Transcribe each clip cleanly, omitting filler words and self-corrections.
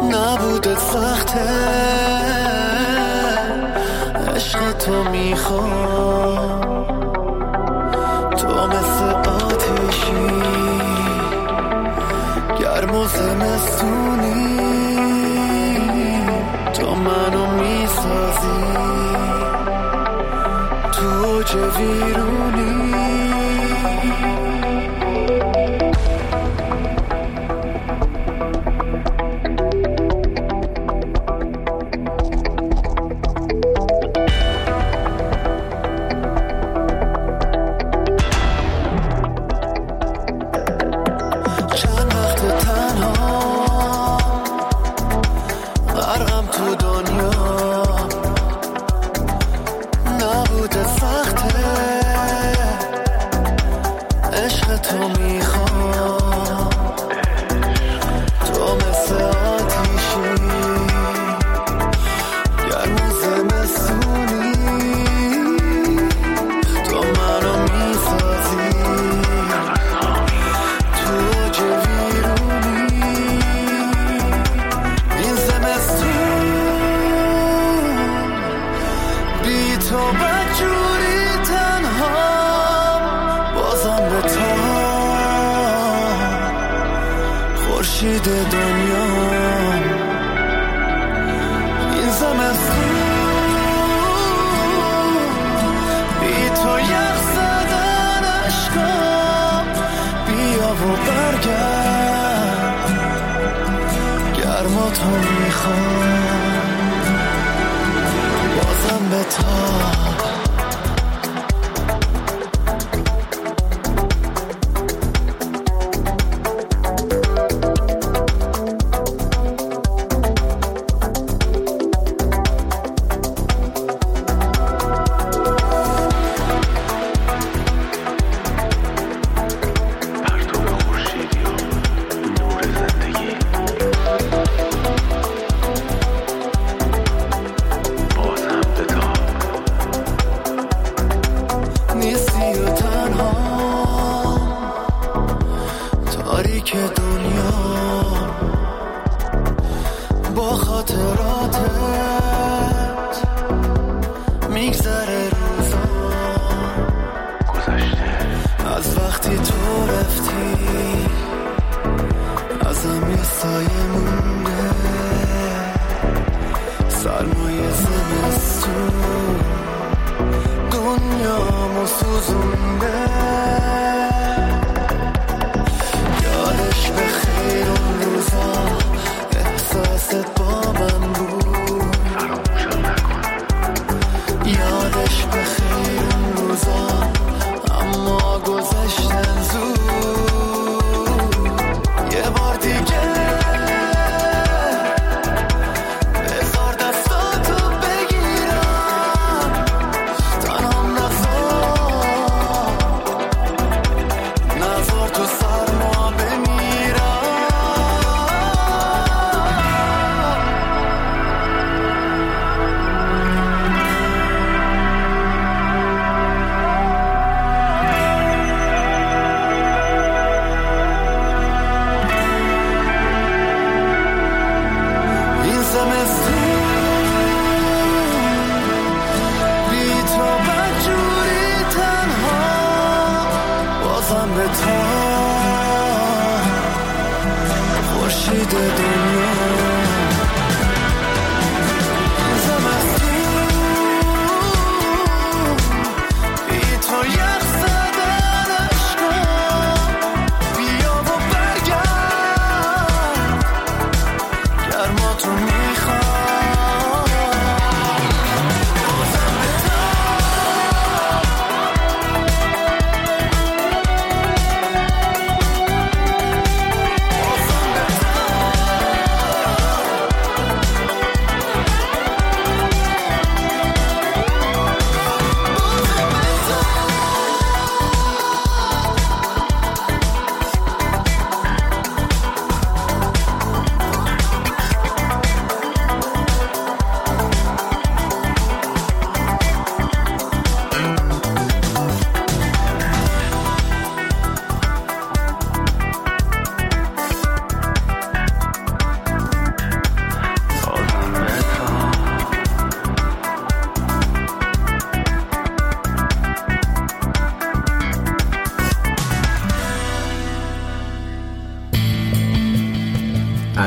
نبودت سخته، عشق تو میخوام، تو مثل آتیشی گرم و زمستونی، تو منو میسازی تو اوج ویرونی.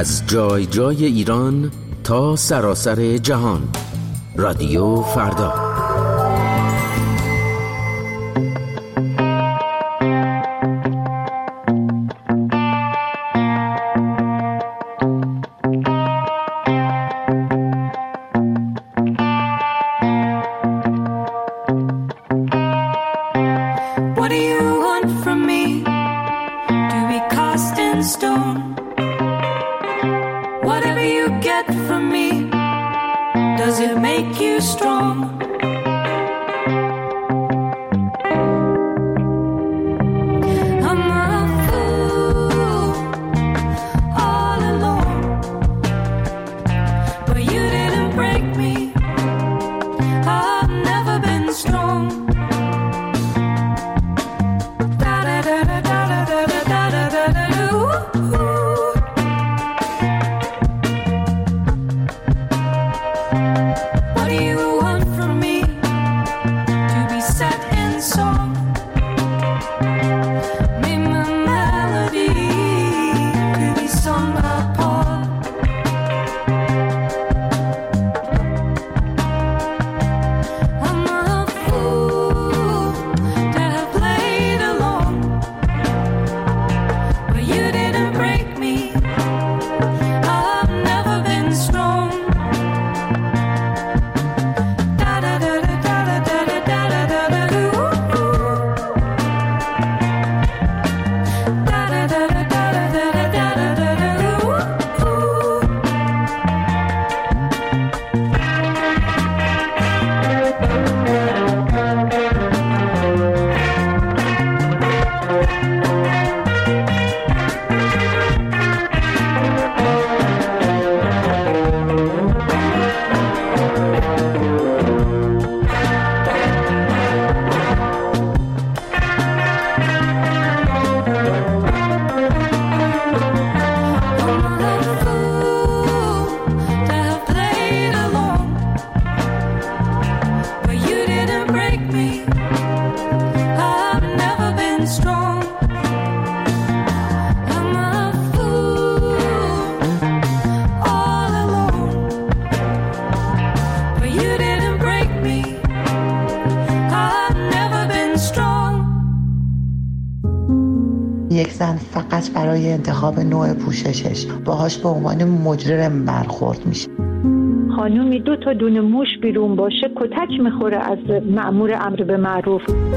از جای جای ایران تا سراسر جهان. رادیو فردا. یک زن فقط برای انتخاب نوع پوششش باهاش به عنوان مجرم برخورد میشه. خانومی 2 تا دونه موش بیرون باشه کتک میخوره از مأمور امر به معروف.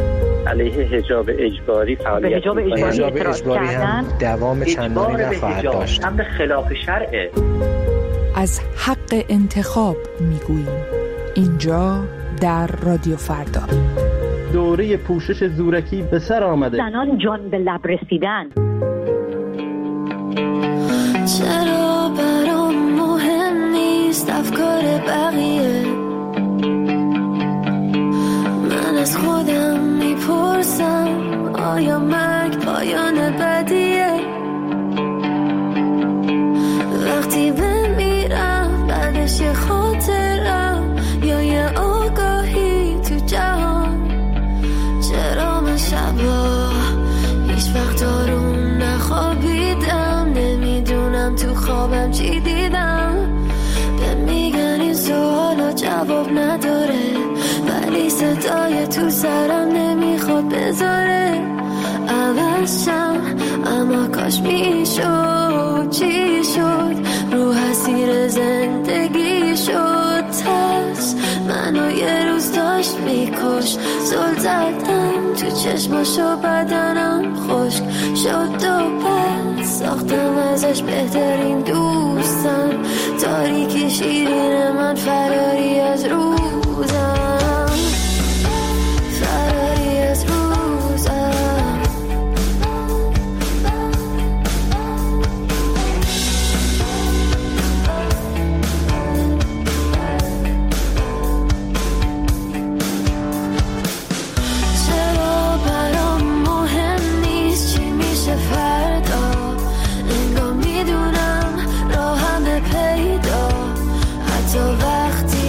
علیه حجاب اجباری فعالیت حجاب اجباری هم دوام چندانی نخواهد داشت. امر خلاف شرعه. از حق انتخاب میگوییم اینجا در رادیو فردا. دوره پوشش زورکی به سر آمده. زنان جان به لب رسیدن. چرا برام مهم نیست افکار بقیه؟ من از خودم میپرسم آیا مرگ پایان بدیه؟ وقتی بمیرم بعدش یه خاطرم یا یه آگاهی تو جهان. چرا من شبا هیچ وقت آروم نخوابیدم؟ نمیدونم تو خوابم چی دیدم. به میگن این سوالا جواب نداره ولی صدای تو سرم نمیخواد بذاره عوضشم. اما کاش میشد چی شد رو حسیر زندگی شد ترس منو یه روز داشت میکش. زل زدم تو چشماشو بدنم خشک شد و پس ساختم ازش بهترین دوستم. تاریکی شیرین من فراری از روزم، فراری از روزم. وقتی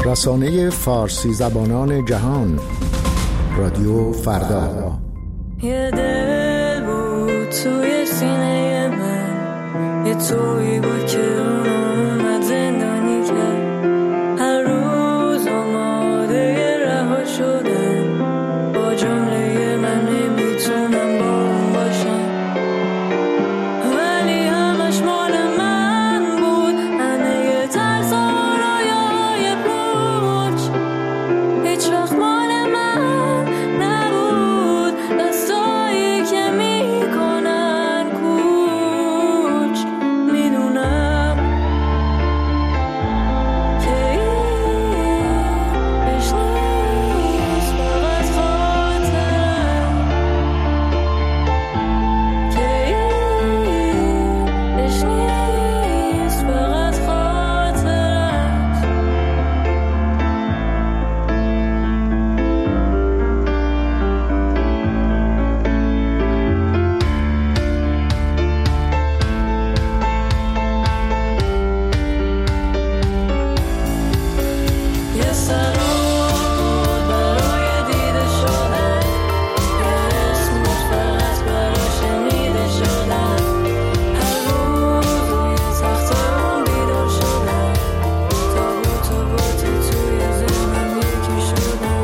رسانه فارسی زبانان جهان، رادیو فردا. یه دل بود توی سینه من، یه تویی بود که اومد زندانی کرد. هر روز آماده رها شدن، با جمله من نمیتونم با اون باشم، ولی همش مال من بود. همه ترس و رویای پوچ هیچ وقت مال من نبود. دستایی که میکنن کوچ، میدونم که اینش نیست فقط خاطرم، که اینش نیست فقط خاطرم. یه سرود برای دیده شدن، یه اسم بود فقط برای شنیده شدن. هر روز روی تخت اون بیدار شدن، تابوت توی ذهنم یکی شدن،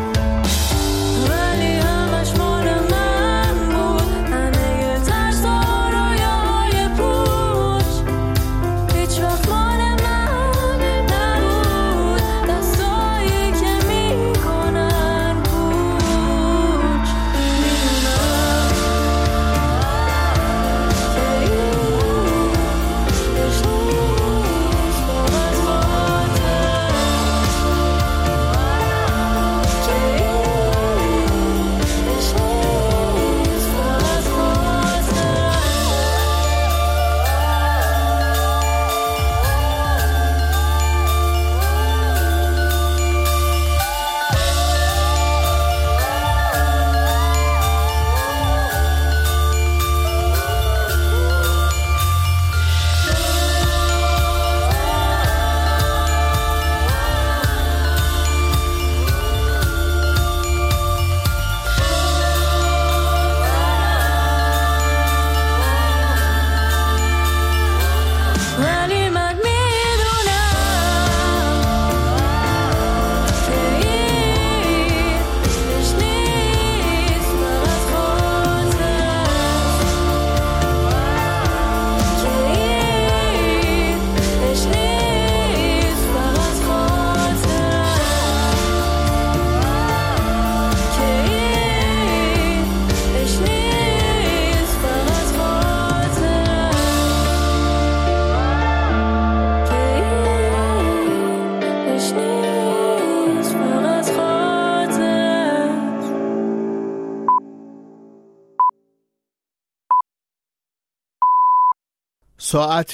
ولی همش مال من بود. همه ترس و رویای پوچ هیچ وقت مال من نبود. دستایی که میکنن کوچ، میدونم که اینش نیست فقط خاطرم، که اینش نیست فقط خاطرم. ولی من میدونم که اینش نیست فقط خاطرم، که اینش نیست فقط خاطرم، که اینش نیست فقط خاطرم. ساعت